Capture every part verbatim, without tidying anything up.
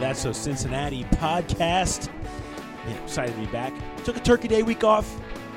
That's So Cincinnati podcast. Yeah, excited to be back. Took a Turkey Day week off.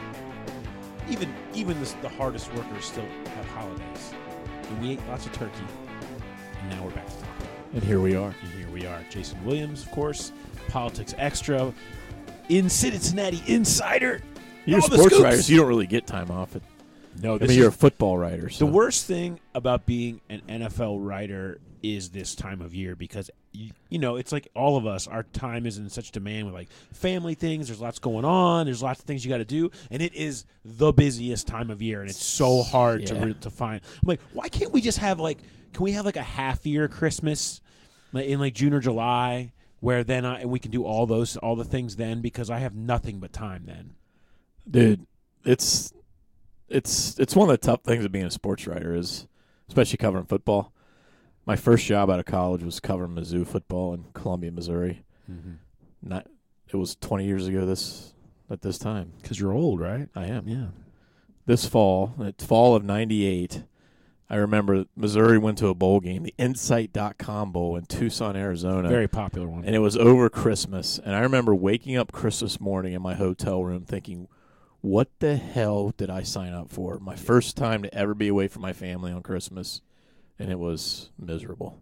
Even even the, the hardest workers still have holidays. And we ate lots of turkey. And now we're back to talk. And here we are. And here we are. Jason Williams, of course. Politics Extra. In Cincinnati Insider. You're a All the sports scoops. writer, so you don't really get time off. It. No, I this mean, you're a is, football writer. So. the worst thing about being an N F L writer is this time of year because, you, you know, it's like all of us, our time is in such demand with, like, family things. There's lots going on. There's lots of things you got to do. And it is the busiest time of year, and it's so hard Yeah. to re- to find. I'm like, why can't we just have, like, can we have, like, a half-year Christmas like, in, like, June or July where then I, and we can do all those, all the things then because I have nothing but time then. Dude, it's it's it's one of the tough things of being a sports writer is, especially covering football. My first job out of college was covering Mizzou football in Columbia, Missouri. Mm-hmm. Not, it was twenty years ago this at this time. Because you're old, right? I am. Yeah. This fall, at fall of ninety-eight, I remember Missouri went to a bowl game, the Insight dot com Bowl in Tucson, Arizona. Very popular one. And it was over Christmas. And I remember waking up Christmas morning in my hotel room thinking, what the hell did I sign up for? My first time to ever be away from my family on Christmas. And it was miserable.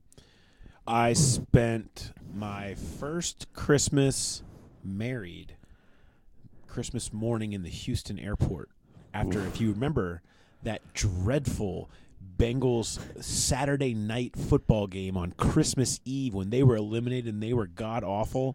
I spent my first Christmas married Christmas morning in the Houston airport after, Oof. if you remember, that dreadful Bengals Saturday night football game on Christmas Eve when they were eliminated and they were god-awful.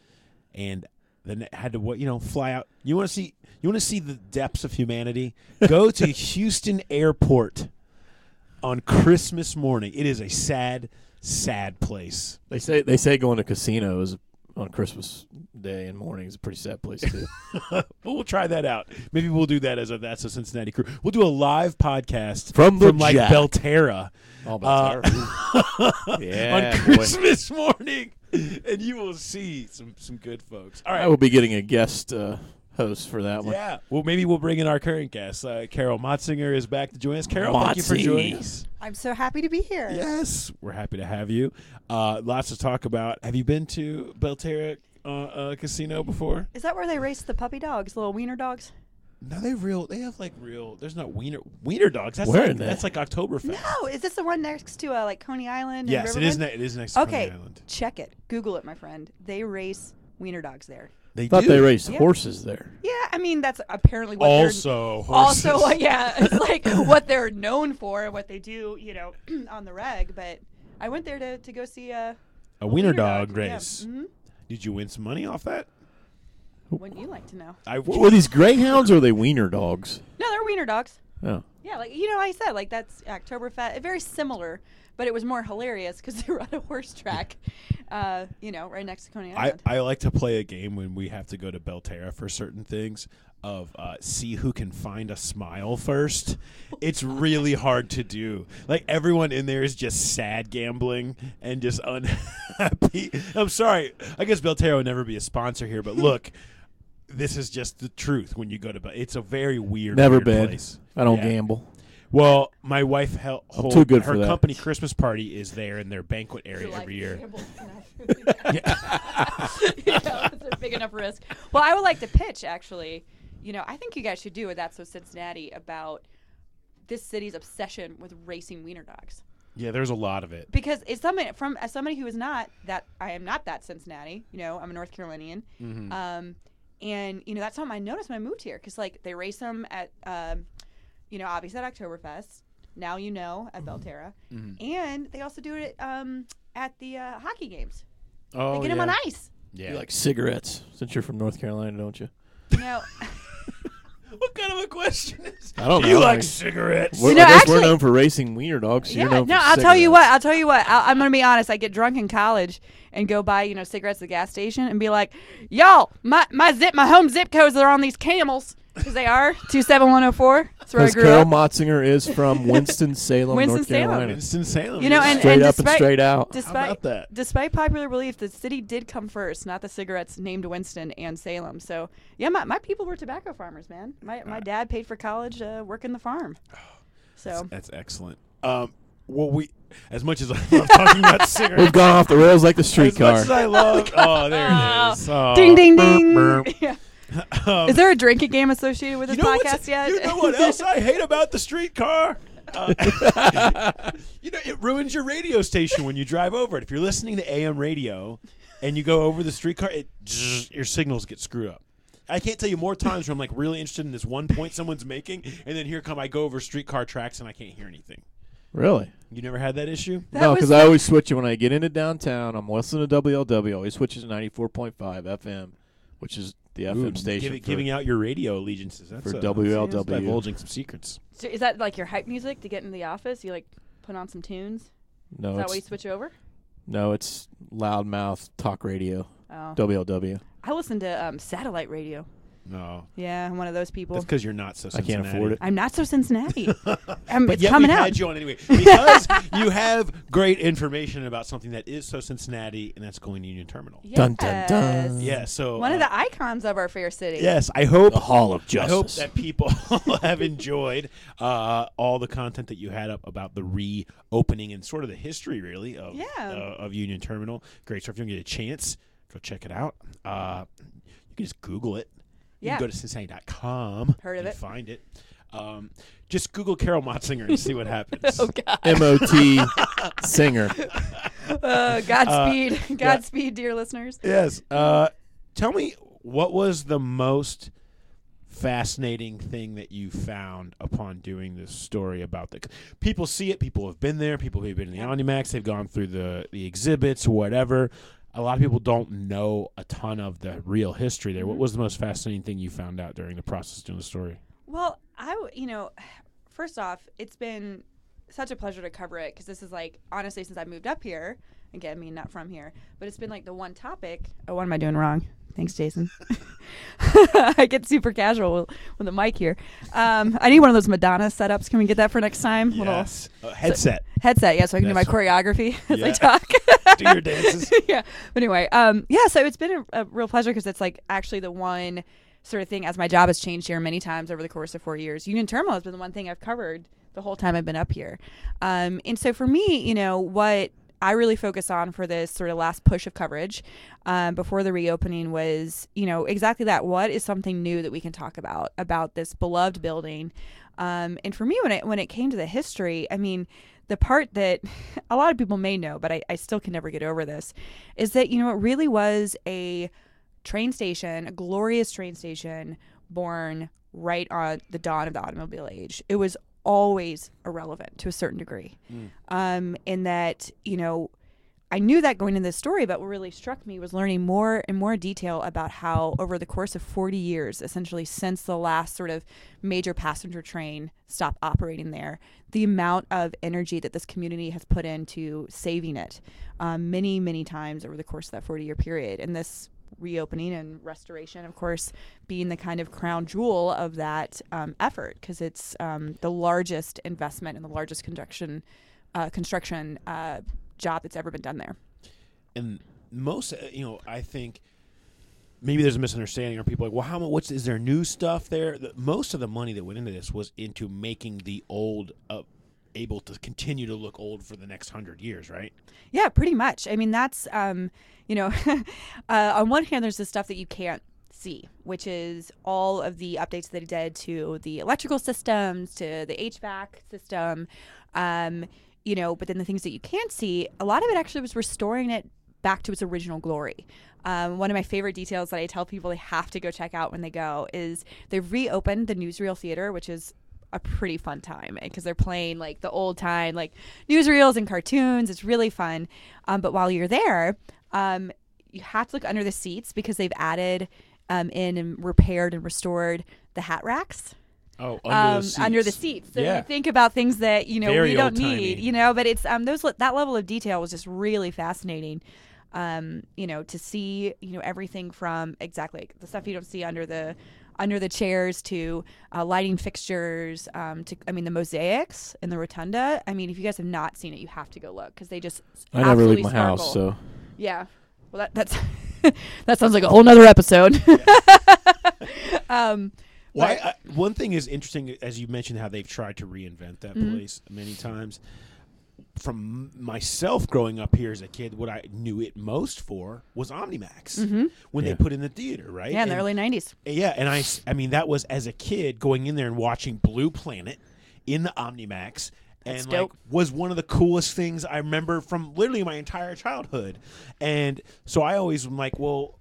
And then had to, what you know, fly out. You want to see you want to see the depths of humanity? Go to Houston airport on Christmas morning. It is a sad, sad place. They say they say going to casinos on Christmas Day and morning is a pretty sad place too. But we'll try that out. Maybe we'll do that as a That's a Cincinnati Crew. We'll do a live podcast From the from like Jack. Belterra All Uh, about yeah, on boy. Christmas morning, and you will see some some good folks. All I right. will be getting a guest uh, host for that one. Yeah. Well, maybe we'll bring in our current guest. Uh, Carol Motzinger is back to join us. Carol, thank you for Motzi. joining us. I'm so happy to be here. Yes, we're happy to have you. Uh, lots to talk about. Have you been to Belterra uh, uh, Casino before? Is that where they race the puppy dogs, little wiener dogs? No, they real. They have like real. There's not wiener wiener dogs. That's Where like are they? that's like Oktoberfest. No, is this the one next to uh, like Coney Island? Yes, and it is. Riverwood? Ne- it is next to Okay, Coney Island. check it. Google it, my friend. They race wiener dogs there. They Thought do. they raced Yeah. horses there. Yeah, I mean that's apparently what also they're horses. also uh, yeah, it's like what they're known for and what they do, you know, on the reg. But I went there to, to go see a a wiener dog yeah. race. Mhm. Did you win some money off that? Wouldn't you like to know? I W- Were these greyhounds or were they wiener dogs? No, they're wiener dogs. Oh. Yeah, like you know, I said like that's Oktoberfest, very similar, but it was more hilarious because they were on a horse track, uh, you know, right next to Coney I, Island. I like to play a game when we have to go to Belterra for certain things of uh, see who can find a smile first. It's really hard to do. Like everyone in there is just sad gambling and just unhappy. I'm sorry. I guess Belterra will never be a sponsor here, but look, this is just the truth when you go to Bel- it's a very weird, Never weird been. place. I don't Yeah. gamble. Well, my wife held hold, too good her for that. company Christmas party is there in their banquet area You're like, every year. gamble enough. Yeah, it's a big enough risk. Well, I would like to pitch actually. You know, I think you guys should do a That's So Cincinnati about this city's obsession with racing wiener dogs. Yeah, there's a lot of it. Because it's somebody from as somebody who is not that I am not that Cincinnati. You know, I'm a North Carolinian. Mhm. Um, and you know that's something I noticed when I moved here because like they race them at, um, you know, obviously at Oktoberfest. Now you know at Belterra, Mhm. and they also do it um, at the uh, hockey games. Oh, They get them yeah. on ice. Yeah. You like cigarettes, since you're from North Carolina, don't you? You know, What kind of a question is? I don't Do know. you like I- cigarettes? We're, You know, I guess actually- we're known for racing wiener dogs. So yeah. you're known No, for I'll tell you what. cigarettes. I'll tell you what. I'll, I'm gonna be honest. I get drunk in college and go buy you know cigarettes at the gas station and be like, y'all, my my zip, my home zip codes are on these camels because they are two seven one zero four. That's where I Because grew Carol up. Motzinger is from Winston-Salem, North Winston-Salem. Carolina. Winston-Salem. You know, and- Straight up despite- and straight out. Despite about that? despite popular belief, the city did come first, not the cigarettes named Winston and Salem. So yeah, my, my people were tobacco farmers, man. My my dad paid for college uh, working the farm. So That's excellent. Um, Well, we as much as I love talking about cigarettes, We've gone off the rails like the as streetcar. much as I love. Oh, there it is. Oh, Ding, ding, burp, ding. burp. Yeah. Um, Is there a drinking game associated with this you know what's- podcast yet? You know what else I hate about the streetcar? Uh, you know, it ruins your radio station when you drive over it. If you're listening to A M radio and you go over the streetcar, it your signals get screwed up. I can't tell you more times where I'm like really interested in this one point someone's making, and then here come I go over streetcar tracks and I can't hear anything. Really? You never had that issue? That No, was- because I always switch it when I get into downtown. I'm listening to W L W. I always switch it to ninety-four point five F M, which is the F M Ooh, station. give- for, giving out your radio allegiances. That's for a, W L that's W. divulging some secrets. So is that like your hype music to get into the office? You like put on some tunes? No, Is that it's, why you switch over? no, it's loudmouth talk radio. Oh. W L W. I listen to um, satellite radio. No, Yeah, I'm one of those people. that's because you're not so. I can't Cincinnati. afford it. I'm not so Cincinnati. um, But it's yet coming we out. had you on anyway because you have great information about something that is so Cincinnati, and that's going to Union Terminal. Yes. Dun, dun, dun. Yeah, so One uh, of the icons of our fair city. yes, I hope The Hall of I hope Justice. that people have enjoyed uh, all the content that you had up about the reopening and sort of the history, really, of Yeah. uh, of Union Terminal. Great, so if you don't get a chance, go check it out. Uh, you can just Google it. You Yeah. can go to Cincinnati dot com. Heard of and it. Find it. Um, just Google Carol Motzinger and see what happens. Oh God. M O T singer. Uh, Godspeed, Godspeed, dear listeners. Yes. Uh, tell me, what was the most fascinating thing that you found upon doing this story about the people see it, people have been there, people who've been in the Omnimax, they've gone through the, the exhibits or whatever. A lot of people don't know a ton of the real history there. What was the most fascinating thing you found out during the process of doing the story? Well, I, w- you know, first off, it's been such a pleasure to cover it because this is like, honestly, since I moved up here, again, I mean, not from here, but it's been like the one topic. Oh, what am I doing wrong? Thanks, Jason. I get super casual with, with the mic here. Um, I need one of those Madonna setups. Can we get that for next time? Yes. Uh, headset. Headset, yeah, so I can do my That's right. choreography as I Yeah. talk. Do your dances. Yeah. But anyway, um, yeah, so it's been a, a real pleasure because it's like actually the one sort of thing, as my job has changed here many times over the course of four years. Union Terminal has been the one thing I've covered the whole time I've been up here. Um, and so for me, you know, what I really focus on for this sort of last push of coverage um, before the reopening was, you know, exactly that. What is something new that we can talk about, about this beloved building? Um, and for me, when it, when it came to the history, I mean, the part that a lot of people may know, but I, I still can never get over this, is that, you know, it really was a train station, a glorious train station born right on the dawn of the automobile age. It was always irrelevant to a certain degree. Mm. Um, in that, you know, I knew that going into this story, but what really struck me was learning more and more detail about how over the course of forty years, essentially since the last sort of major passenger train stopped operating there, the amount of energy that this community has put into saving it um, many, many times over the course of that forty-year period. And this reopening and restoration, of course, being the kind of crown jewel of that um, effort, because it's um, the largest investment and the largest construction uh, construction uh, job that's ever been done there. And most, uh, you know, I think maybe there's a misunderstanding, or people are like, well, how much? What's is there new stuff there? The, most of the money that went into this was into making the old uh, able to continue to look old for the next hundred years, right? Yeah, pretty much. I mean, that's, um, you know, uh, on one hand, there's the stuff that you can't see, which is all of the updates that it did to the electrical systems, to the H V A C system, um, you know, but then the things that you can't see, a lot of it actually was restoring it back to its original glory. Um, one of my favorite details that I tell people they have to go check out when they go is they've reopened the Newsreel Theater, which is a pretty fun time because they're playing like the old time like newsreels and cartoons. It's really fun. Um, but while you're there, um, you have to look under the seats because they've added um, in and repaired and restored the hat racks. Oh, under Um, the seats. under the seats. So Yeah. you think about things that, you know, Very we don't old-timey. need, you know, but it's um those that level of detail was just really fascinating. Um, you know, to see, you know, everything from exactly like the stuff you don't see under the under the chairs to uh, lighting fixtures, um, to I mean the mosaics in the rotunda. I mean, if you guys have not seen it, you have to go look because they just I never absolutely leave my sparkle. house, so Yeah. Well, that that's that sounds like a whole nother episode. um, Well, but- I, I, one thing is interesting, as you mentioned, how they've tried to reinvent that Mhm. place many times. from myself growing up here as a kid, what I knew it most for was Omnimax Mm-hmm. when Yeah. they put in the theater, right? Yeah, in the And- early nineties. Yeah, and I, s- I mean, that was as a kid going in there and watching Blue Planet in the Omnimax, That's and like dope. was one of the coolest things I remember from literally my entire childhood. And so I always am like, well,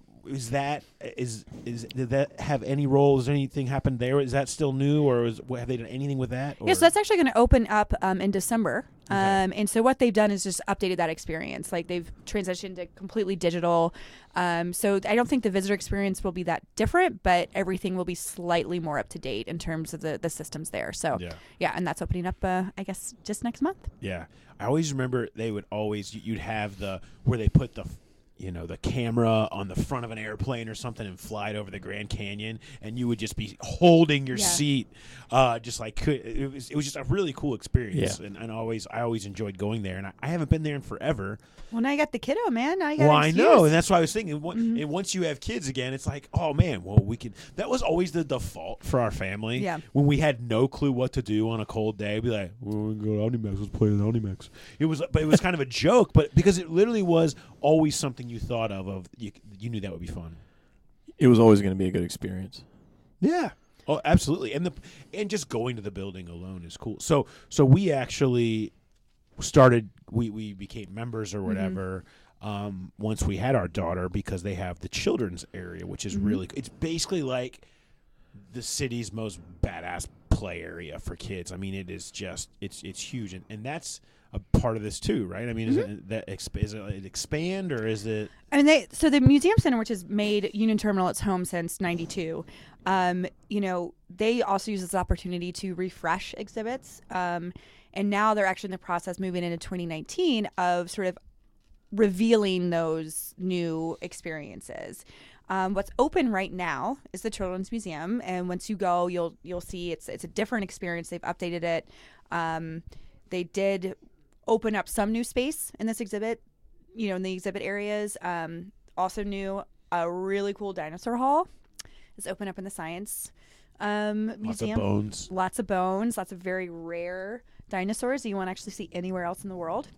is that is is did that have any role? Has anything happened there? Is that still new, or is, have they done anything with that? Or? Yeah, so that's actually going to open up um, in December. Okay. Um, and so what they've done is just updated that experience. Like they've transitioned to completely digital. Um, so I don't think the visitor experience will be that different, but everything will be slightly more up to date in terms of the, the systems there. So yeah. yeah, and that's opening up, uh, I guess, just next month. Yeah, I always remember they would always you'd have the where they put the you know the camera on the front of an airplane or something and fly it over the Grand Canyon, and you would just be holding your Yeah. seat, uh, just like could it was it was just a really cool experience, Yeah. and, and always I always enjoyed going there, and I, I haven't been there in forever. Well, now you got the kiddo, man. Now you got Well, an I excuse. know, and that's why I was thinking. What, Mhm. And once you have kids again, it's like, oh man, well we could. That was always the default for our family. Yeah. When we had no clue what to do on a cold day, we'd be like, well, we can go to Omnimax. Let's play in Omnimax. It was, but it was kind of a joke, but because it literally was always something you thought of. Of you, you knew that would be fun. It was always going to be a good experience. Yeah. Oh, absolutely. And the and just going to the building alone is cool. So so we actually started. We we became members or whatever. Um, once we had our daughter, because they have the children's area, which is Mhm. really, it's basically like the city's most badass play area for kids. I mean, it is just, it's it's huge, and, and that's a part of this too, right? I mean, is it that exp- is it expand or is it? I mean, they so the museum center, which has made Union Terminal its home since ninety-two, um, you know, they also use this opportunity to refresh exhibits, um, and now they're actually in the process moving into twenty nineteen of sort of revealing those new experiences. Um, what's open right now is the Children's Museum, and once you go, you'll you'll see it's it's a different experience. They've updated it. Um, they did open up some new space in this exhibit, you know, in the exhibit areas. Um, also new, a really cool dinosaur hall is open up in the Science um, Lots Museum. of bones. Lots of bones, lots of very rare dinosaurs that you won't actually see anywhere else in the world.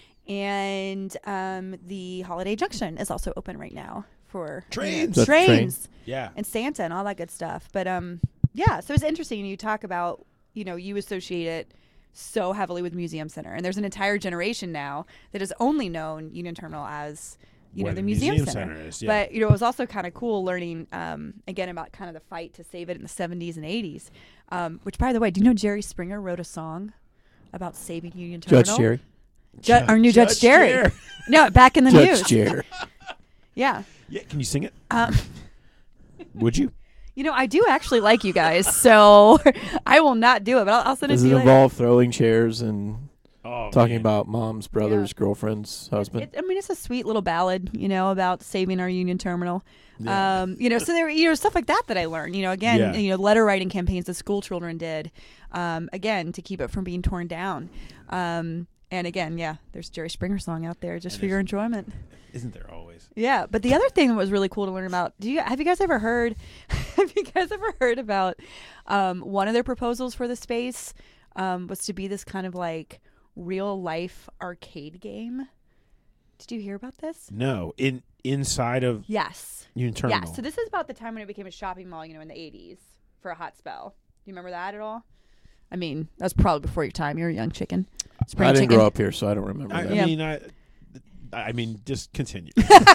And um, the Holiday Junction is also open right now for Trains. That's trains, trains. Yeah. and Santa and all that good stuff. But um, yeah, so it's interesting. You talk about, you know, you associate it so heavily with Museum Center, and there's an entire generation now that has only known Union Terminal as, you Where know, the, the Museum, Museum Center. Center is, yeah. But you know, it was also kind of cool learning um, again about kind of the fight to save it in the seventies and eighties. Um, which, by the way, do you know Jerry Springer wrote a song about saving Union Terminal? Judge Jerry. Ju- our new Judge, Jerry. No, back in the Judge news. Jerry. Yeah. Yeah. Can you sing it? Um, Would you? you know, I do actually like you guys, so I will not do it, but I'll, I'll send it Does to it you later. involve throwing chairs and Oh, talking man. about mom's, brother's, girlfriend's, husband? It, I mean, it's a sweet little ballad, you know, about saving our Union Terminal. Yeah. Um, you know, so there, you know, stuff like that that I learned. You know, again, Yeah. you know, letter writing campaigns that school children did, um, again, to keep it from being torn down. Um, and again, yeah, there's a Jerry Springer song out there just And for your there's- enjoyment. Isn't there always? Yeah, but the other thing that was really cool to learn about, do you have you guys ever heard have you guys ever heard about um, one of their proposals for the space um, was to be this kind of like real life arcade game? Did you hear about this? No. In inside of Yes. Union Terminal. Yeah, so this is about the time when it became a shopping mall, you know, in the eighties for a hot spell. Do you remember that at all? I mean, that was probably before your time. You're a young chicken. Spring I didn't chicken. grow up here, so I don't remember I, that. I Yeah. mean, I, I mean, just continue.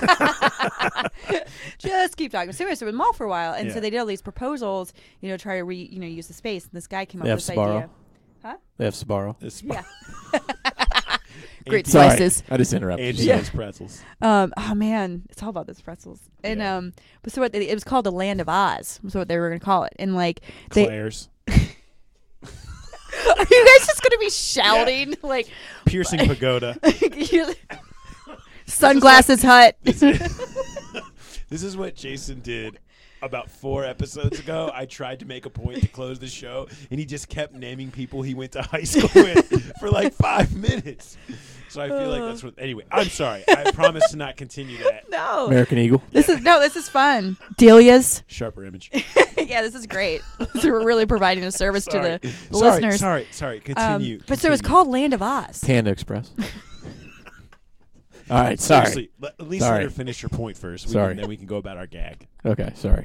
Just keep talking. So anyway, so it was mall for a while, and Yeah. so they did all these proposals, you know, try to re, you know, use the space. And this guy came They up have with this Sbarro. idea. They have Sbarro. It's Yeah. Great Angie- Sorry, slices. I just interrupted. Angie you. loves pretzels. Um. Oh man, it's all about those pretzels. And Yeah. um. But so what? They, it was called the Land of Oz. Was what they were going to call it. And like, they Claire's. are you guys just going to be shouting like Piercing Pagoda. you're- Sunglasses Hut? This is, this is what Jason did about four episodes ago. I tried to make a point to close the show, and he just kept naming people he went to high school with for like five minutes. So I feel like that's what. Anyway, I'm sorry. I promise to not continue that. No. American Eagle. This is no. This is fun. Delia's. Sharper image. Yeah, this is great. So we're really providing a service Sorry. to the, the sorry, listeners. Sorry, sorry. Um, Continue. but so it's continue. called Land of Oz. Panda Express. All right, sorry. Seriously, let- at least Sorry. let her finish your point first. We Sorry. Can, then we can go about our gag. Okay, sorry.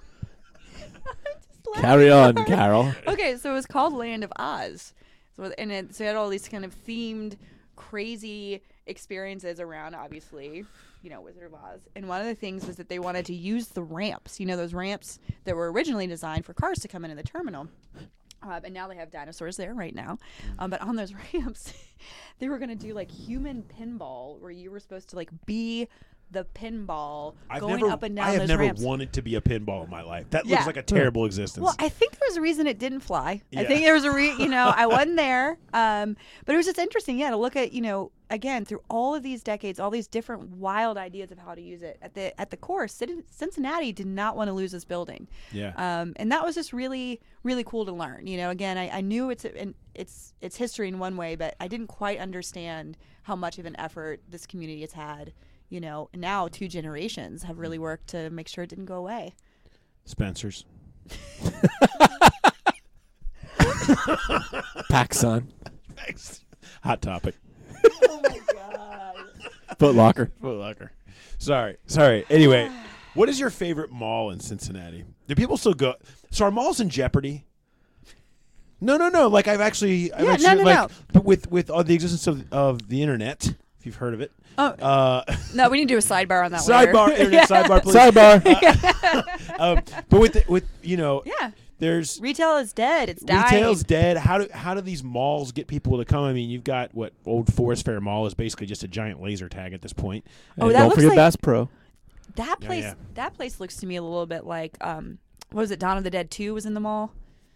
Carry on, Carol. Okay, so it was called Land of Oz. So and it so it had all these kind of themed, crazy experiences around, obviously, you know, Wizard of Oz. And one of the things was that they wanted to use the ramps. You know, those ramps that were originally designed for cars to come into the terminal. Uh, and now they have dinosaurs there right now. Um, but on those ramps, they were going to do like human pinball, where you were supposed to like be the pinball I've going never, up and down I have those never ramps. wanted to be a pinball in my life. That Yeah. looks like a terrible existence. Well, I think there was a reason it didn't fly. I Yeah. think there was a re- you know, I wasn't there. Um, but it was just interesting, yeah, to look at, you know, again, through all of these decades, all these different wild ideas of how to use it. At the at the core, Cin- Cincinnati did not want to lose this building. yeah. Um, and that was just really, really cool to learn. You know, again, I, I knew it's in, it's it's history in one way, but I didn't quite understand how much of an effort this community has had. You know, and now two generations have really worked to make sure it didn't go away. Spencer's. PacSun. Hot Topic. Oh my god. Foot Locker. Foot Locker. Sorry. Sorry. Anyway, what is your favorite mall in Cincinnati? Do people still go? So are malls in jeopardy? No, no, no. Like I've actually, I've Yeah, actually no, no, like no. but with with all the existence of of the internet, if you've heard of it. Oh Uh, no, we need to do a sidebar on that. sidebar, later. internet Yeah. sidebar, please. Sidebar. Um, but with the, with you know, Yeah, there's retail is dead. It's dying. retail's dead. How do how do these malls get people to come? I mean, you've got what Old Forest Fair Mall is basically just a giant laser tag at this point. Oh, And that don't looks forget like- Bass Pro. That Yeah, place. yeah. That place looks to me a little bit like um, what was it? Dawn of the Dead Two was in the mall.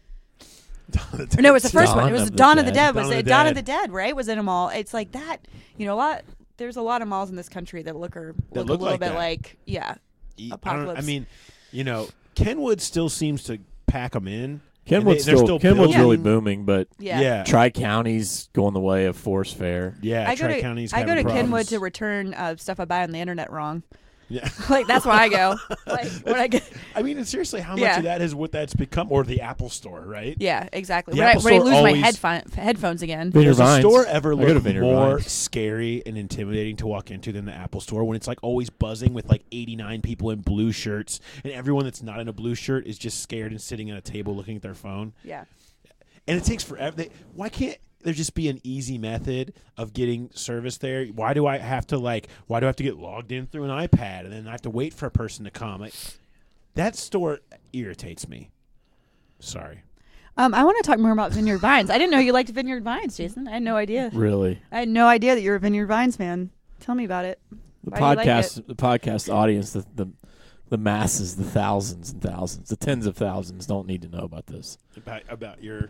Or no, it was the first one. Dawn It was of the Dawn of the Dead. Dead. Was Dawn of it the Dawn of Dead. the Dead? Right? Was in a mall. It's like that. You know, a lot. There's a lot of malls in this country that look or That look, look a little like bit that. like yeah. I, don't, I Apocalypse. mean, you know, Kenwood still seems to pack them in. Kenwood's they- they're still, still Kenwood's really building. booming, but Yeah. Yeah. Tri County's going the way of Forest Fair. Yeah, I go to Tri-County's I go having to Kenwood problems. to return uh, stuff I buy on the internet wrong. Yeah. Like that's where I go. Like when I get I mean, and seriously, how much Yeah. of that is what that's become, or the Apple Store, right? yeah, exactly. The When I, Apple when I Store lose always- my headphone, headphones again. Vineyard Does the Vines. store ever I go to look Vineyard more Vines. scary and intimidating to walk into than the Apple Store when it's like always buzzing with like eighty-nine people in blue shirts and everyone that's not in a blue shirt is just scared and sitting at a table looking at their phone? Yeah. And it takes forever. They, why can't there just be an easy method of getting service there? Why do I have to like? Why do I have to get logged in through an iPad and then I have to wait for a person to come? Like, that store irritates me. Sorry. Um, I want to talk more about Vineyard Vines. I didn't know you liked Vineyard Vines, Jason. I had no idea. Really. I had no idea that you're a Vineyard Vines fan. Tell me about it. The Why do you like podcast, the podcast audience, the, the the masses, the thousands and thousands, the tens of thousands don't need to know about this. About about your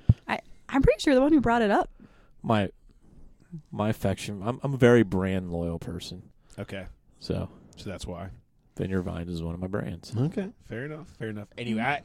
I'm pretty sure you're the one who brought it up. My my affection. I'm I'm a very brand loyal person, okay. so So that's why. Vineyard Vines is one of my brands. Okay, fair enough. Fair enough. Anyway, I,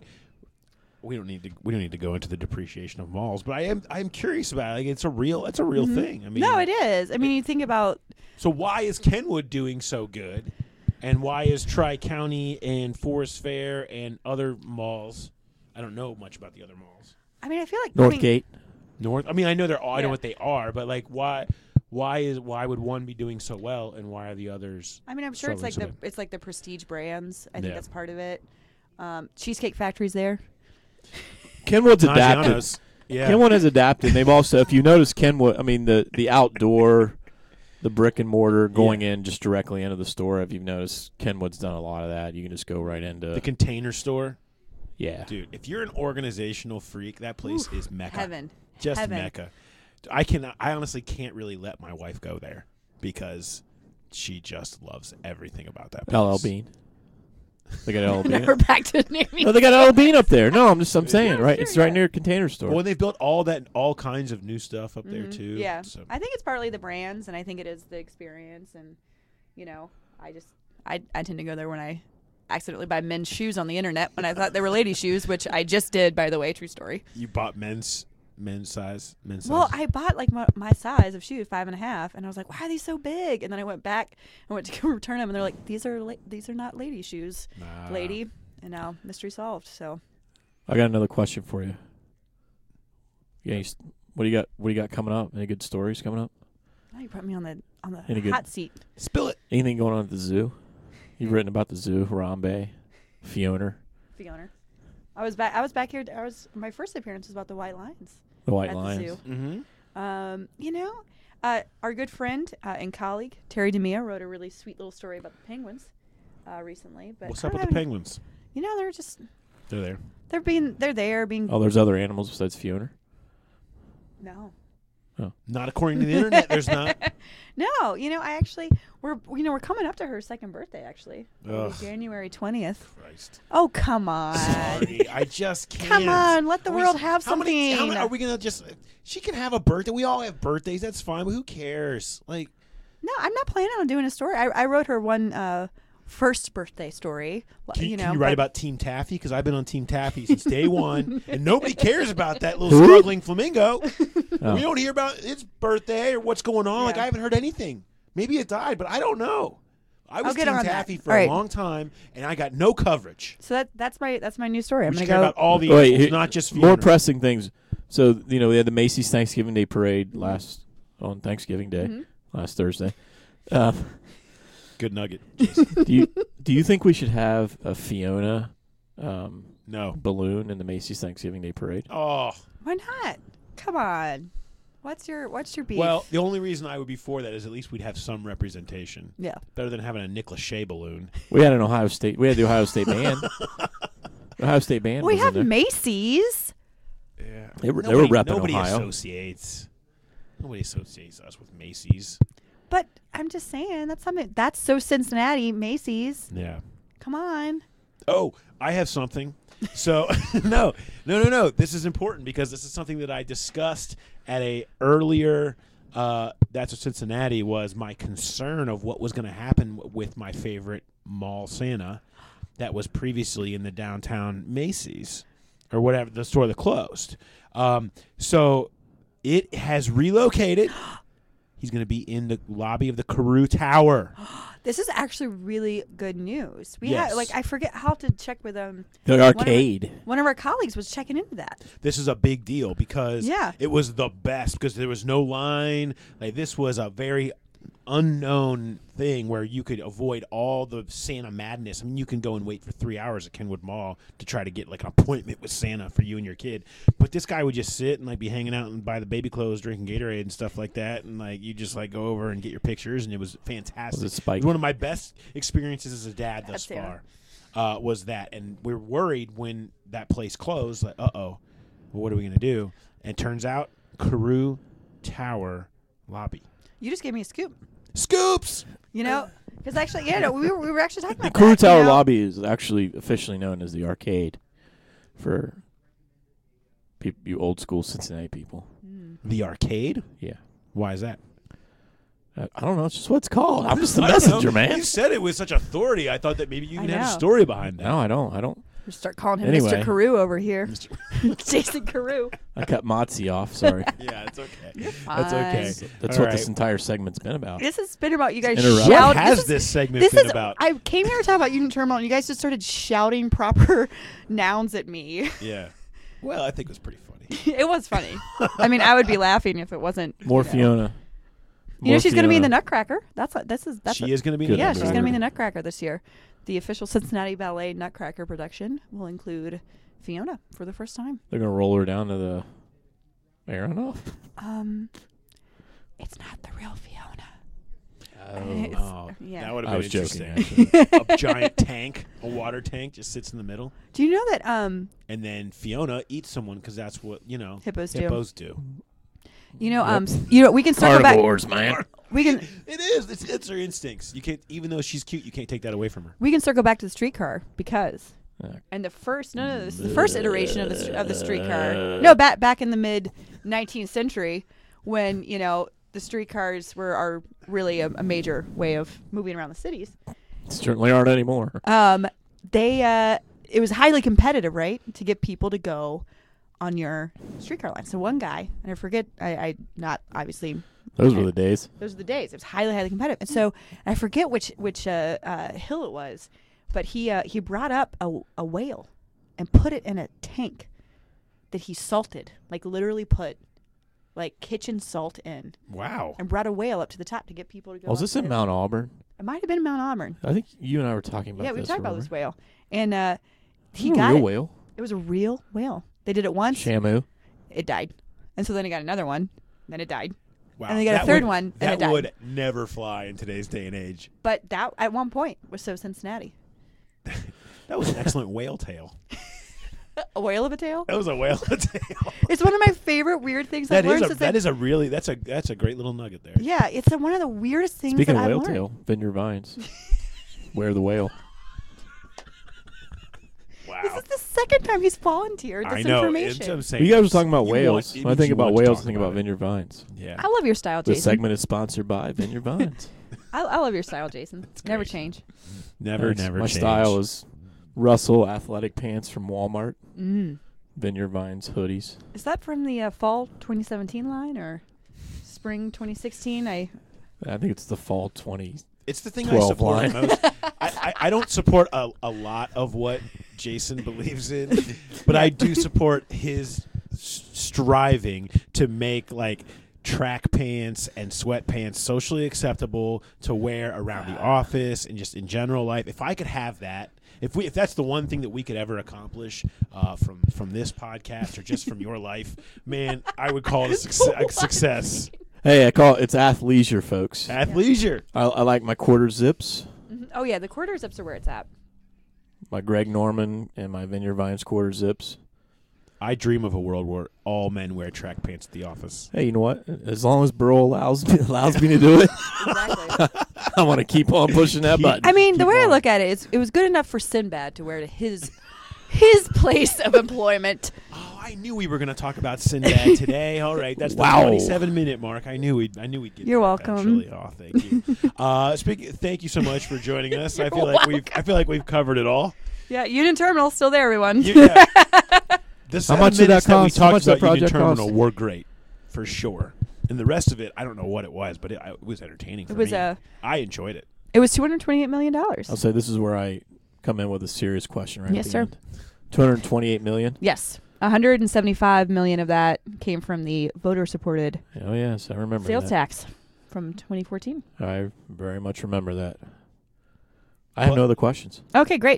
we don't need to we don't need to go into the depreciation of malls, but I am I'm curious about it. Like, it's a real it's a real Mhm. thing. I mean, No, it is. I mean, you think about So why is Kenwood doing so good, and why is Tri County and Forest Fair and other malls? I don't know much about the other malls. I mean, I feel like I mean, Northgate. North. I mean, I know they're all. I know Yeah. what they are, but like, why? Why is why would one be doing so well, and why are the others? I mean, I'm sure it's like the struggling so it's like the prestige brands. I think Yeah. that's part of it. Um, Cheesecake Factory's there. Kenwood's adapted. Maggiano's. Yeah. Kenwood has adapted. They've also, if you notice, Kenwood. I mean, the the outdoor, the brick and mortar going in just directly into the store. If you've noticed, Kenwood's done a lot of that. You can just go right into. the Container Store, yeah. dude. If you're an organizational freak, that place is mecca. Heaven. Just Heaven. mecca. I can. I honestly can't really let my wife go there because she just loves everything about that place. L L Bean. They got L L Bean. Now we're back to naming. No, they got L L Bean up there. No, I'm just I'm saying, Yeah, right? sure, it's right yeah. near Container Store. Well, they've built all that, all kinds of new stuff up there Mhm. too. Yeah, So. I think it's partly the brands, and I think it is the experience. And you know, I just I I tend to go there when I accidentally buy men's shoes on the internet when I thought they were ladies' shoes, which I just did, by the way. True story. You bought men's men's size men's Well, size. I bought like my, my size of shoe, five and a half, and I was like, "Why are these so big?" And then I went back and went to go return them, and they're like, "These are la- these are not lady shoes, Nah. lady." and now mystery solved. So I got another question for you. Yeah, what do you got? What do you got coming up? Any good stories coming up? now you put me on the on the Any good- hot seat. Spill it. Anything going on at the zoo? You've written about the zoo, Harambe, Fiona, Fiona. I was back. I was back here. I was my first appearance was about the white lions. the white At the lions. zoo. Mm-hmm. Um, you know, uh, our good friend uh, and colleague Terry DeMia wrote a really sweet little story about the penguins uh, recently. But What's I up don't with the have any- penguins? You know, they're just They're there. they're being they're there being Oh, there's other animals besides Fiona. no. Not according to the internet. There's not. No, you know, I actually we're you know we're coming up to her second birthday actually, It'll be Ugh. January twentieth. Christ. Oh come on, Sorry, I just can't. come on, let the Are we- world have how something. Many, how many, are we gonna just? She can have a birthday. We all have birthdays. That's fine. But who cares? Like, No, I'm not planning on doing a story. I, I wrote her one uh, first birthday story. can you, you know, can you write but- about Team Taffy? Because I've been on Team Taffy since day one, and nobody cares about that little struggling flamingo. Oh. We don't hear about its birthday or what's going on. Like Yeah. I haven't heard anything. Maybe it died, but I don't know. I was I'll get Team on that. Taffy for All a right. long time, and I got no coverage. So that that's my that's my new story. I'm We gonna should care go. about all the Wait, animals, here- not just more Fiona. pressing things. So you know, we had the Macy's Thanksgiving Day Parade last on Thanksgiving Day Mhm. last Thursday. Uh, Good nugget. do you do you think we should have a Fiona um, No. balloon in the Macy's Thanksgiving Day Parade? Oh. Why not? Come on. What's your what's your beef? Well, the only reason I would be for that is at least we'd have some representation. yeah. Better than having a Nick Lachey balloon. We had an Ohio State. We had the Ohio State band. The Ohio State band. We was in have there. Macy's. Yeah. They were- they nobody, were repping Nobody Ohio. associates. Nobody associates us with Macy's. But I'm just saying that's something that's so Cincinnati. Macy's. Yeah. Come on. Oh, I have something. So no, no, no, no. This is important because this is something that I discussed at a earlier. Uh, That's what Cincinnati was. My concern of what was going to happen w- with my favorite mall Santa, that was previously in the downtown Macy's, or whatever the store that closed. Um, so it has relocated. He's going to be in the lobby of the Carew Tower. This is actually really good news. We Yes. had like I forget how to check with um The arcade. one of our colleagues was checking into that. This is a big deal because Yeah. it was the best because there was no line. Like this was a very unknown thing where you could avoid all the Santa madness. I mean, you can go and wait for three hours at Kenwood Mall to try to get like an appointment with Santa for you and your kid. But this guy would just sit and like be hanging out and buy the baby clothes, drinking Gatorade and stuff like that, and like you just like go over and get your pictures, and it was fantastic. Was it Spike? was one of my best experiences as a dad thus That's Santa. far. Uh, was that, and we're worried when that place closed. Like, uh oh, well, what are we gonna do? And turns out, Carew Tower lobby You just gave me a scoop. scoops. You know, because actually, yeah, no, we were we were actually talking The about Carew that, you Tower know? lobby is actually officially known as the arcade for peop you old school Cincinnati people. Mm. The arcade. Yeah. Why is that? I, I don't know. It's just what it's called. I'm just the I don't messenger, know. man. You said it with such authority. I thought that maybe you I can have a know. story behind that. No, I don't. I don't. We start calling him Anyway. Mister Carew over here. Mister Jason Carew. I cut Motzi off. Sorry. Yeah, it's okay. You're That's okay. fine. That's All what this right. entire segment's been about. This has been about you guys Interrupt. What shouting. has this, this, is, segment this been is about? I came here to talk about Union Terminal, and you guys just started shouting proper nouns at me. Yeah. Well, I think it was pretty funny. It was funny. I mean, I would be laughing if it wasn't. More you know. Fiona. You know, More she's going to be in the Fiona. Nutcracker. That's what this is. That's she what, is going to be. Good in Yeah, the she's going to be in the Nutcracker. Nutcracker this year. The official Cincinnati Ballet Nutcracker production will include Fiona for the first time. They're gonna roll her down to the Aeronaut. Um, it's not the real Fiona. It's- Oh, yeah. that would I have was been joking. interesting. Actually. A giant tank, a water tank, just sits in the middle, Do you know that um and then Fiona eats someone because that's what you know hippos do? hippos do. You know, Yep. um, s- you know, we can circle back. Carnivores, man. We can It is. It's, it's her instincts. You can't, even though she's cute, you can't take that away from her. we can circle back to the streetcar because Uh, and the first no no this is the first iteration of the str- of the streetcar. No, back back in the mid nineteenth century when you know the streetcars were are really a, a major way of moving around the cities. certainly aren't anymore. Um, they uh, it was highly competitive, right, to get people to go on your streetcar line. So one guy, and I forget, I, I not obviously. Those were the days. Those are the days. It was highly, highly competitive, and so I forget which which uh, uh, hill it was, but he uh, he brought up a, a whale and put it in a tank that he salted, like literally put like kitchen salt in, Wow. and brought a whale up to the top to get people to go. Oh, was up this in there. Mount Auburn? It might have been in Mount Auburn. I think you and I were talking about Yeah, we this. talked about this remember? whale, and uh, he Is it a got real it. whale. It was a real whale. They did it once. Shamu. It died, and so then he got another one. Then it died. Wow. And they got a That third would- one, and That it died. would never fly in today's day and age. But that at one point was so Cincinnati. That was an excellent whale tail. A whale of a tail. That was a whale tail. It's one of my favorite weird things That I've learned is a since that I've- is a really that's a that's a great little nugget there. Yeah, it's a, one of the weirdest things Speaking that of I've whale learned. tail, Vineyard Vines. Where the whale? Wow. This is the second time he's volunteered this I know. information. It's, I'm saying, You guys were talking about you whales. want- when I think you about want to whales, talk I think about about it. Vineyard Vines. Yeah. I love your style, This Jason. segment is sponsored by Vineyard Vines. I, I love your style, Jason. Never great. change. Never, Thanks. never My change. style is Russell athletic pants from Walmart. Mm. Vineyard Vines hoodies. Is that from the uh, fall twenty seventeen line or spring twenty sixteen? I I think it's the fall twenty. It's the thing I twelve support line. most. I, I, I don't support a, a lot of what Jason believes in, but I do support his s- striving to make like track pants and sweatpants socially acceptable to wear around the office and just in general life. If I could have that, if we if that's the one thing that we could ever accomplish uh, from from this podcast or just from your life, man, I would call it a, succe- a success. Hey, I call it, it's athleisure, folks. Athleisure. I, I like my quarter zips, Mhm. Oh yeah, the quarter zips are where it's at. my Greg Norman and my Vineyard Vines quarter zips. I dream of a world where all men wear track pants at the office. Hey, you know what? As long as Burrow allows me, allows me to do it, Exactly. I want to keep on pushing that Keep- button. I mean, the Keep way I on. look at it, it's, it was good enough for Sinbad to wear to his his place of employment. Oh, I knew we were going to talk about Sinbad today. All right, that's the Wow. twenty-seven minute mark. I knew we'd. I knew we'd get. You're there welcome. Eventually. Oh, thank you. uh, speak, thank you so much for joining us. I feel like we've. I feel like we've covered it all. Yeah, Union Terminal still there, everyone. You- yeah. The seven much did that minutes that we cost? How talked much did that about Union project Terminal cost? were great, for sure. And the rest of it, I don't know what it was, but it, it was entertaining. For It was me. a- I enjoyed it. It was two hundred twenty-eight million dollars. I'll say this is where I come in with a serious question right Yes, at the sir. end. two hundred twenty-eight million Yes, one hundred seventy-five million of that came from the voter-supported Oh, yes, I remember sales that. tax from twenty fourteen. I very much remember that. I have Well- no other questions. Okay, great.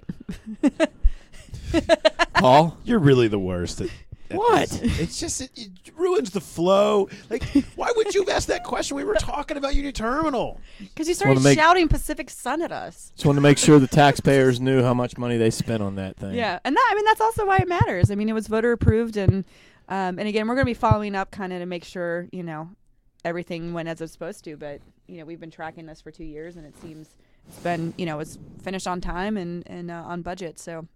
Paul? You're really the worst. At, at What? this. It's just it, it ruins the flow. Like, why would you have asked that question? We were talking about Union Terminal. Because you wanna started make- shouting Pacific Sun at us. Just wanted to make sure the taxpayers knew how much money they spent on that thing. Yeah, and that I mean that's also why it matters. I mean, it was voter approved, and um, and again, we're going to be following up kind of to make sure you know everything went as it's supposed to. But you know, we've been tracking this for two years, and it seems it's been you know it's finished on time and and uh, on budget. So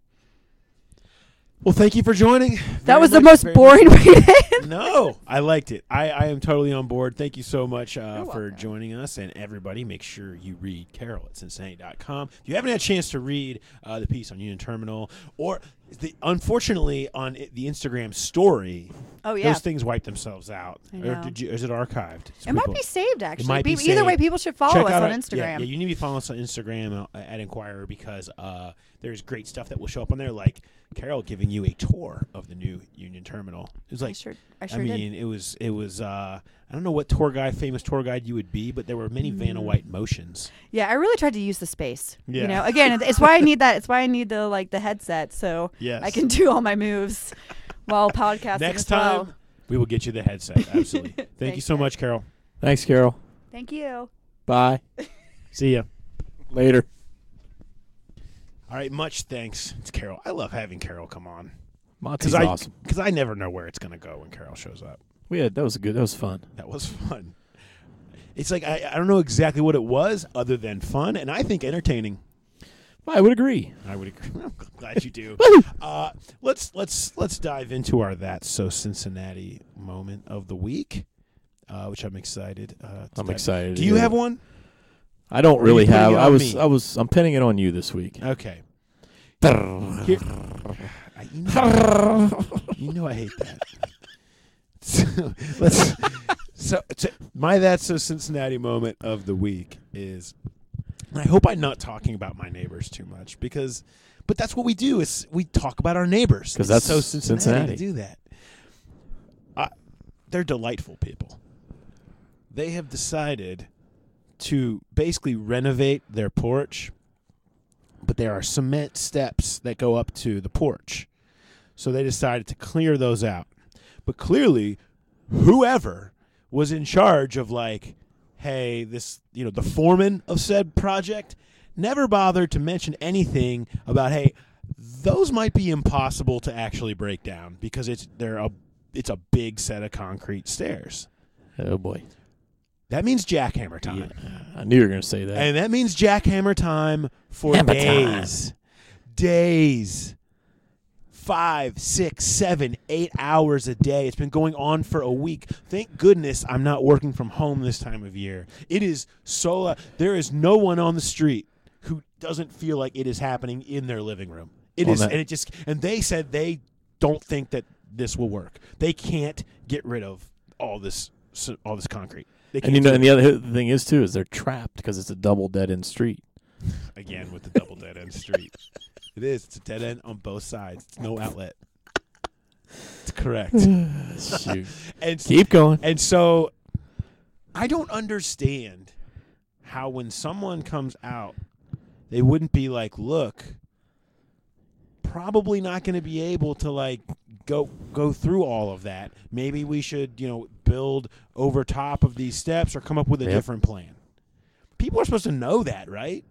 Well, thank you for joining. that Very was the much- most very boring way to end. No, I liked it. I, I am totally on board. Thank you so much uh, You're for welcome. joining us. And everybody, make sure you read Carol at Cincinnati dot com. If you haven't had a chance to read uh, the piece on Union Terminal, or the, unfortunately on it, the Instagram story, Oh yeah, those things wipe themselves out. I Or know. did you, is it archived? So it might people- be saved actually. might be Be- Either way, saved. people should follow Check us out on our- Instagram. Yeah, yeah, you need to follow us on Instagram uh, at Inquirer because uh, there's great stuff that will show up on there, like Carol giving you a tour of the new Union Terminal. It was I like, sure, I I sure did. mean, it was it was. Uh, I don't know what tour guide, famous tour guide you would be, but there were many Vanna Mm. White motions. Yeah, I really tried to use the space. Yeah. You know, again, it's- it's why I need that. It's why I need the like the headset so Yes. I can do all my moves while podcasting. Next as well. time we will get you the headset. Absolutely. Thank you Thanks, so guys. much, Carol. Thanks, Carol. Thank you. Bye. See ya. Later. All right. Much thanks. It's Carol. I love having Carol come on Monty's I awesome. because I never know where it's gonna go when Carol shows up. We had, that was good. That was fun. That was fun. It's like I, I don't know exactly what it was, other than fun, and I think entertaining. I would agree. I would agree. I'm glad you do. uh, let's let's let's dive into our That's So Cincinnati moment of the week, uh, which I'm excited. Uh, to I'm dive- excited. Do you have one? I don't Or are you really putting have. it I on was. me? I was. I'm pinning it on you this week. Okay. Here, I, you, know, you know I hate that. So, let's. So, to, my That's So Cincinnati moment of the week is And I hope I'm not talking about my neighbors too much because, but that's what we do is we talk about our neighbors. Because that's so Cincinnati, Cincinnati. to do that. Uh, they're delightful people. They have decided to basically renovate their porch, but there are cement steps that go up to the porch. So they decided to clear those out. But clearly, whoever was in charge of like, hey, this, you know, the foreman of said project never bothered to mention anything about, hey, those might be impossible to actually break down because it's they're a it's a big set of concrete stairs. Oh boy, that means jackhammer time, yeah, I knew you were going to say that. and that means jackhammer time for Hammer days, time. days. Five, six, seven, eight hours a day. It's been going on for a week. Thank goodness I'm not working from home this time of year. It is so. Uh, there is no one on the street who doesn't feel like it is happening in their living room. It On is, that- and it just. And they said they don't think that this will work. They can't get rid of all this, all this concrete. They can't And you know, do and it. the other thing is too is they're trapped because it's a double dead end street. Again with the double dead end street. It is. It's a dead end on both sides. It's no outlet. It's correct. Shoot, And keep going. and so I don't understand how when someone comes out, they wouldn't be like, look, probably not going to be able to like go go through all of that. Maybe we should, you know, build over top of these steps or come up with a Yep. different plan. People are supposed to know that, right?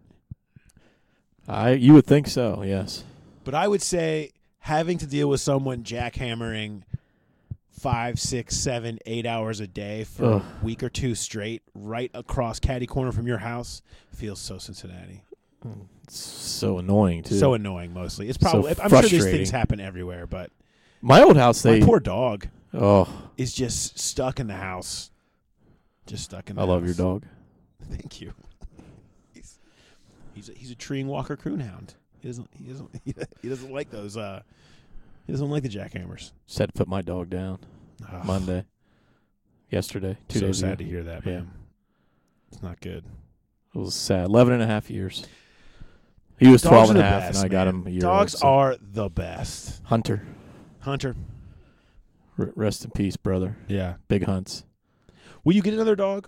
I you would think so, yes. But I would say having to deal with someone jackhammering five, six, seven, eight hours a day for Ugh. a week or two straight, right across catty corner from your house, feels so Cincinnati. It's so annoying too. So annoying, mostly. It's So probably. I'm sure these frustrating. things happen everywhere, but My old house, they my poor dog oh, is just stuck in the house. Just stuck in the I love your house. dog. Thank you. He's he's a, he's a treeing walker coonhound. He doesn't he doesn't he doesn't like those. Uh, he doesn't like the jackhammers. Just had to put my dog down Ugh. Monday, yesterday, two so days sad ago. to hear that, Yeah. man. It's not good. It was sad. Eleven and a half years. He was Dogs twelve are and a the half, best, and I got man. him a year Dogs old. so- are the best. Hunter. Hunter. R- rest in peace, brother. Yeah. Big Hunts. Will you get another dog?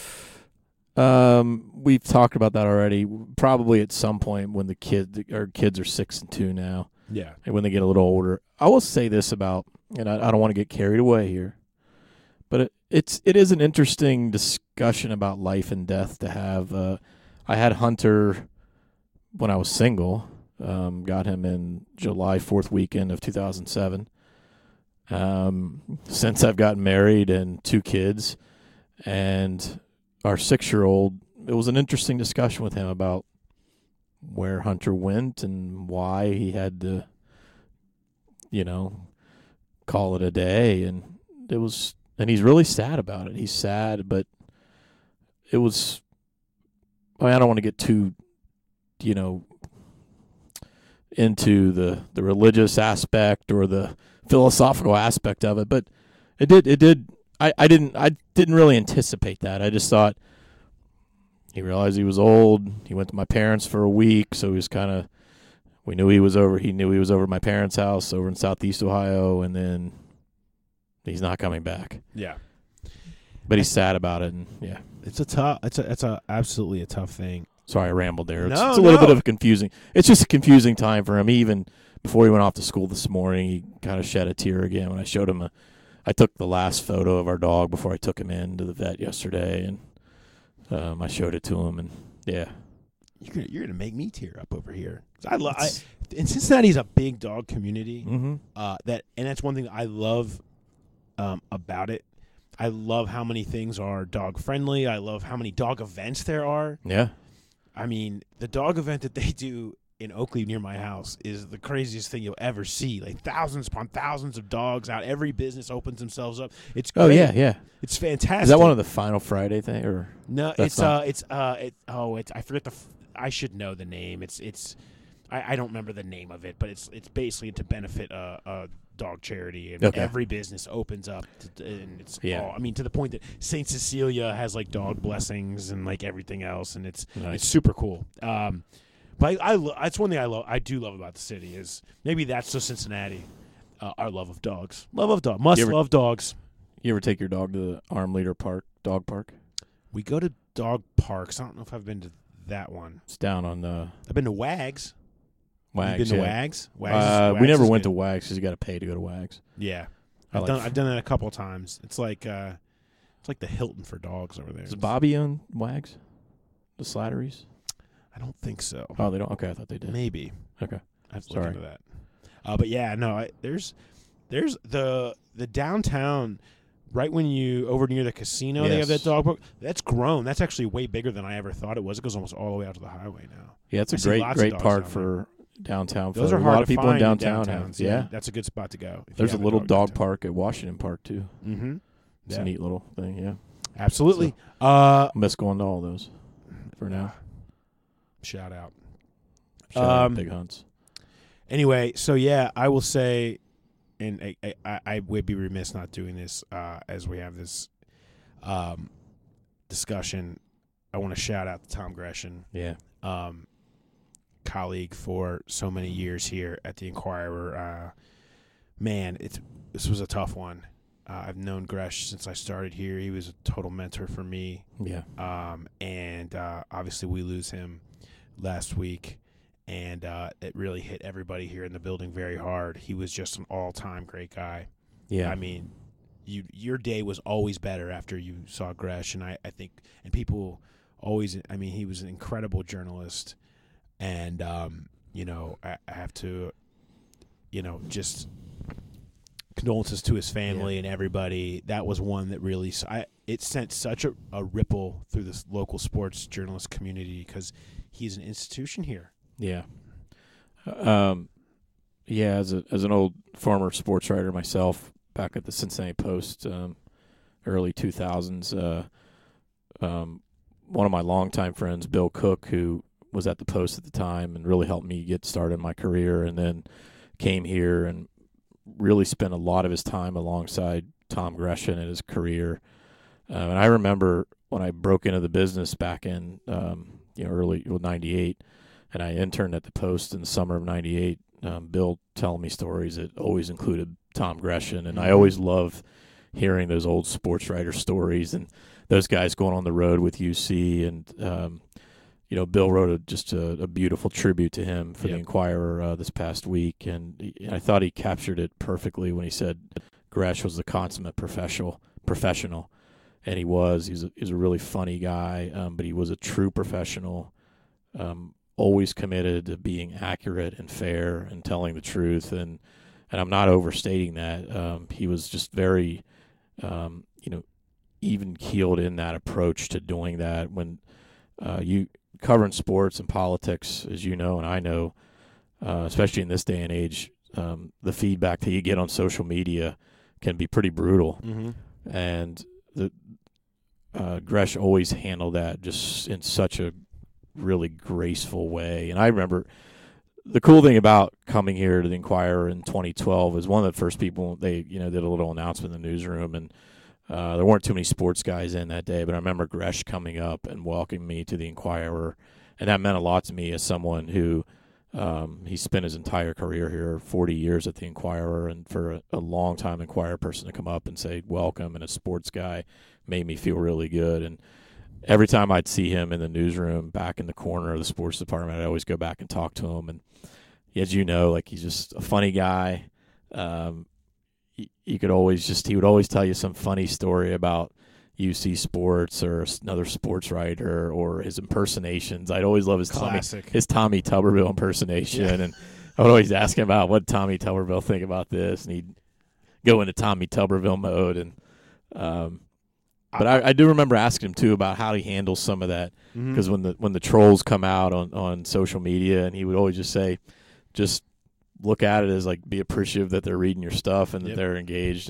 Um, we've talked about that already. Probably at some point when the kid, our kids are six and two now, Yeah. and when they get a little older. I will say this about, and I, I don't want to get carried away here, but it, it's it is an interesting discussion about life and death to have. Uh, I had Hunter when I was single. Um, got him in July fourth weekend of two thousand seven. Um, since I've gotten married and two kids, and our six-year-old, it was an interesting discussion with him about where Hunter went and why he had to, you know, call it a day. And it was, and he's really sad about it. He's sad, but it was, I mean, I don't want to get too, you know, into the, the religious aspect or the philosophical aspect of it, but it did, it did, I, I didn't I didn't really anticipate that. I just thought he realized he was old. He went to my parents for a week, so he was kind of, we knew he was over, he knew he was over at my parents' house over in Southeast Ohio, and then he's not coming back. Yeah. But he's sad about it, and yeah. It's a tough. It's a. It's a absolutely a tough thing. Sorry, I rambled there. It's, No, it's a little no. bit of a confusing. It's just a confusing time for him. He even before he went off to school this morning, he kind of shed a tear again when I showed him a. I took the last photo of our dog before I took him in to the vet yesterday, and um, I showed it to him, and yeah, You're gonna, you're gonna make me tear up over here. I love. I, and Cincinnati's a big dog community. mm-hmm. Uh, that and that's one thing I love um, about it. I love how many things are dog friendly. I love how many dog events there are. yeah. I mean, the dog event that they do in Oakley near my house is the craziest thing you'll ever see. Like thousands upon thousands of dogs out. Every business opens themselves up. It's Oh great. yeah, yeah. It's fantastic. Is that one of the Final Friday thing or? No, That's it's not- uh, it's uh, it, oh, it's I forget the. F- I should know the name. It's it's. I, I don't remember the name of it, but it's it's basically to benefit a, a dog charity, and Okay. every business opens up, to, and it's Yeah. all, I mean, to the point that Saint Cecilia has like dog blessings and like everything else, and it's Nice. it's super cool. Um, but I, I lo- that's one thing I love. I do love about the city is maybe that's just Cincinnati, uh, our love of dogs, love of dog, must You ever- love dogs. You ever take your dog to the Arm Leader Park, dog park? We go to dog parks. I don't know if I've been to that one. It's down on the I've been to Wags. Wags. You've been to yeah. Wags? Wags is- Uh, Wags we never is went good. to Wags because you got to pay to go to Wags. Yeah, I I've like done f- I've done that a couple of times. It's like uh, it's like the Hilton for dogs over there. Does It's- Bobby own Wags? The Slatteries? I don't think so. Oh, they don't. Okay, I thought they did. Maybe. Okay. I have to Sorry. look into that. Uh, but yeah, no, I, there's there's the the downtown right when you over near the casino. They have that Yes. dog park. That's grown. That's actually way bigger than I ever thought it was. It goes almost all the way out to the highway now. Yeah, it's I a see great, lots of great dogs park down for downtown. Those for are a hard lot to of people find in downtown. have- downtowns. Yeah. That's a good spot to go. if you There's a have little dog downtown. park at Washington Park too. Mm-hmm. It's Yeah. a neat little thing. Yeah. Absolutely. uh, I miss going to all those for now. Shout out. Shout out Um, Big Hunts. Anyway, so yeah, I will say, and I, I- I, I would be remiss not doing this uh, as we have this um, discussion. I want to shout out to Tom Gresham, Yeah. um, colleague for so many years here at the Inquirer. Uh, man, it's this was a tough one. Uh, I've known Gresh since I started here. He was a total mentor for me. Yeah. Um, and uh, obviously we lose him last week, and uh, it really hit everybody here in the building very hard. He was just an all-time great guy. Yeah. I mean, you your day was always better after you saw Gresh, and I, I think, and people always, I mean, he was an incredible journalist, and, um, you know, I, I have to, you know, just condolences to his family and everybody. That was one that really, I, it sent such a, a ripple through this local sports journalist community because he's an institution here. Yeah. Um, yeah, as a as an old former sports writer myself, back at the Cincinnati Post, um, early two thousands, uh, um, one of my longtime friends, Bill Cook, who was at the Post at the time and really helped me get started in my career, and then came here and really spent a lot of his time alongside Tom Gresham in his career. Uh, and I remember when I broke into the business back in um, you know early well, ninety-eight, and I interned at the Post in the summer of ninety-eight. Um, Bill telling me stories that always included Tom Gresham, and I always love hearing those old sports writer stories and those guys going on the road with U C. And um, you know, Bill wrote a, just a, a beautiful tribute to him for Yep. the Inquirer uh, this past week, and he, I thought he captured it perfectly when he said Gresh was the consummate professional. Professional, and he was. He's a, he's a really funny guy, um, but he was a true professional. Um, always committed to being accurate and fair and telling the truth, and and I'm not overstating that. Um, he was just very, um, you know, even keeled in that approach to doing that. When uh, you covering sports and politics, as you know and I know, uh, especially in this day and age, um, the feedback that you get on social media can be pretty brutal, Mm-hmm. and the uh, Gresh always handled that just in such a really graceful way. And I remember the cool thing about coming here to the Inquirer in twenty twelve is one of the first people they you know did a little announcement in the newsroom, and uh, there weren't too many sports guys in that day, but I remember Gresh coming up and welcoming me to the Inquirer, and that meant a lot to me as someone who um, he spent his entire career here, forty years at the Inquirer, and for a, a long time Inquirer person to come up and say welcome and a sports guy made me feel really good. And every time I'd see him in the newsroom back in the corner of the sports department, I'd always go back and talk to him. And as you know, like, he's just a funny guy. Um, he, he could always just, he would always tell you some funny story about U C sports or another sports writer or his impersonations. I'd always love his Tommy, Classic. his Tommy Tuberville impersonation. Yeah. And I would always ask him about what Tommy Tuberville think about this. And he'd go into Tommy Tuberville mode. And, um, But I, I do remember asking him too about how he handles some of that, Mhm. because when the when the trolls come out on, on social media, and he would always just say, just look at it as like be appreciative that they're reading your stuff and that Yep. they're engaged, and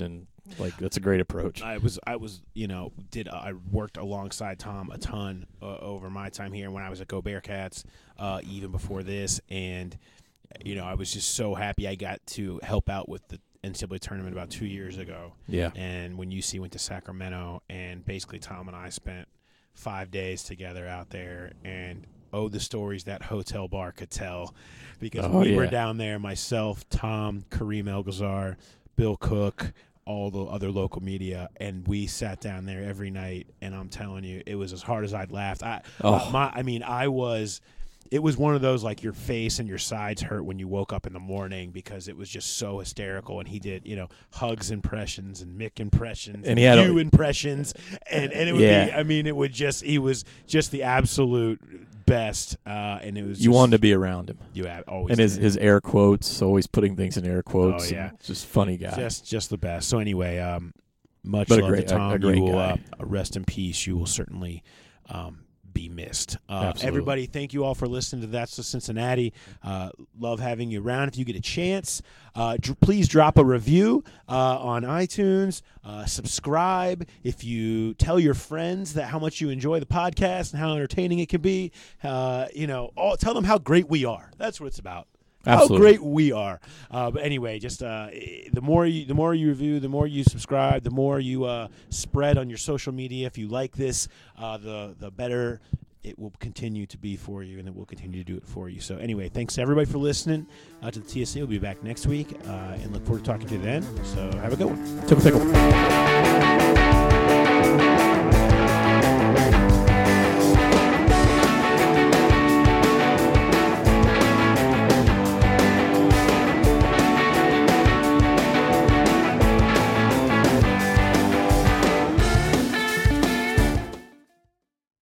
Like that's a great approach. I was, I was, you know, did I worked alongside Tom a ton uh, over my time here when I was at Go Bearcats, uh, even before this, and you know, I was just so happy I got to help out with the N C double A tournament about two years ago. Yeah. And when U C went to Sacramento, and basically Tom and I spent five days together out there, and oh, the stories that hotel bar could tell, because oh, we yeah. were down there, myself, Tom, Kareem El-Ghazar, Bill Cook, all the other local media, and we sat down there every night, and I'm telling you, it was as hard as I'd laughed. I, Oh. uh, my, I mean, I was... It was one of those, like, your face and your sides hurt when you woke up in the morning because it was just so hysterical. And he did, you know, Hugs impressions and Mick impressions and, And he had you a- impressions. And, and it would Yeah. be, I mean, it would just, he was just the absolute best. Uh, and it was You just, wanted to be around him. You have always And his, did. his air quotes, always putting things in air quotes. Oh, yeah. and Just funny guy. Just, just the best. So anyway, um, much But a love great- to a- Tom. a great you will guy. uh, rest in peace. You will certainly um, be missed. Uh, Absolutely. everybody, thank you all for listening to That's the Cincinnati. Uh, love having you around. If you get a chance, uh, dr- please drop a review uh, on iTunes. Uh, subscribe. If you tell your friends that how much you enjoy the podcast and how entertaining it can be, uh, you know, all, tell them how great we are. That's what it's about. Absolutely. How great we are. Uh, but anyway, just uh, the more you, the more you review, the more you subscribe, the more you uh, spread on your social media. If you like this, uh, the the better it will continue to be for you, and it will continue to do it for you. So anyway, thanks to everybody for listening uh, to the T S C. We'll be back next week, uh, and look forward to talking to you then. So have a good one. Took a pickle.